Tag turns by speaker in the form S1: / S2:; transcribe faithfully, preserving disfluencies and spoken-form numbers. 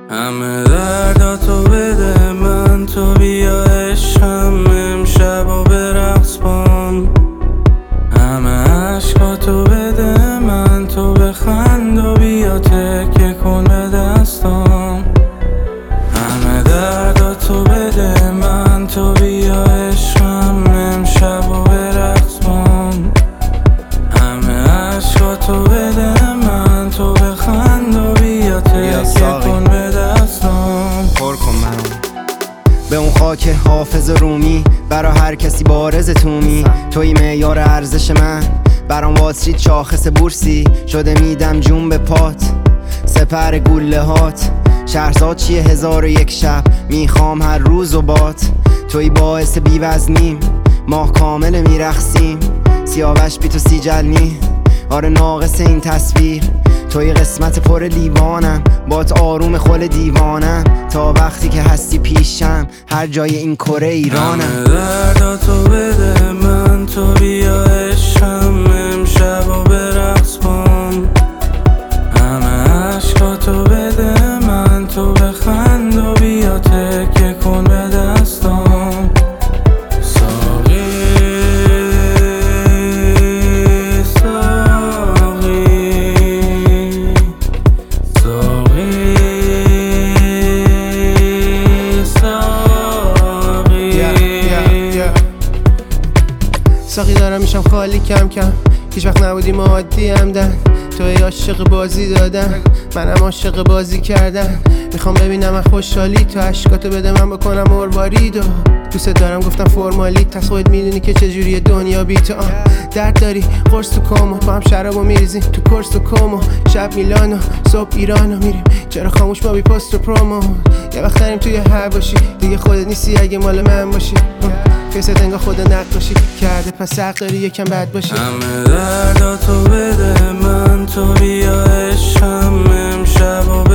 S1: همه درداتو بده من، تو بیا عشقم امشب و به رقص بام. همه عشقاتو بده من، تو بخند و بیا تکیه کن به دستام. همه درداتو بده من، تو بیا عشقم امشب و به رقص بام. همه عشقاتو بده من، تو بخند و بیا تکیه کن به دستام.
S2: پر کن منو به اون خاک حافظ رومی، برا هر کسی بارز تومی. توی معیار ارزش من، برام واترید شاخص بورسی شده میدم جون به پات. سپر گوله هات شهرزاد چیه هزار و یک شب، میخوام هر روز و بات. توی باعث بیوزنیم ماه کامل میرخسیم، سیاوش بی تو سی جلنی آره ناقص این تصویر. توی قسمت پر لیوانم بات آروم خل دیوانم، تا وقتی که هستی پیشم هر جای این کره ایرانم.
S1: همه درداتو بده من، تو بیا عشقم امشب و به رقص بام. همه عشقاتو بده من، تو بخند و بیا تکیه کن به دستام. ساقی ساقی ساقی ساقی
S3: ساقی دارم میشم خالی کم کم، هیچ وقت نبودیم عادی همدن. توی عاشق بازی دادن، منم عاشق بازی کردن. میخوام ببینم من خوشحالی، تو عشقاتو بده من بکنم مروارید. و دوست دارم گفتم فرمالی، تس خودت میدونی که چجوریه دنیا بی تو. درد داری قرص تو کامو، با هم شرابو میریزیم تو کورس و کومو. شب میلانو صبح ایرانو میریم، چرا خاموش ما بی پست و پرومو. یه وقت داریم توی هر باشی، دیگه خودت نیستی اگه مال من باشی. فیست انگار خود نقاشی کرده، پس حق داری یکم بد باشی.
S1: همه درداتو بده من، تو بیا عشقم امشب و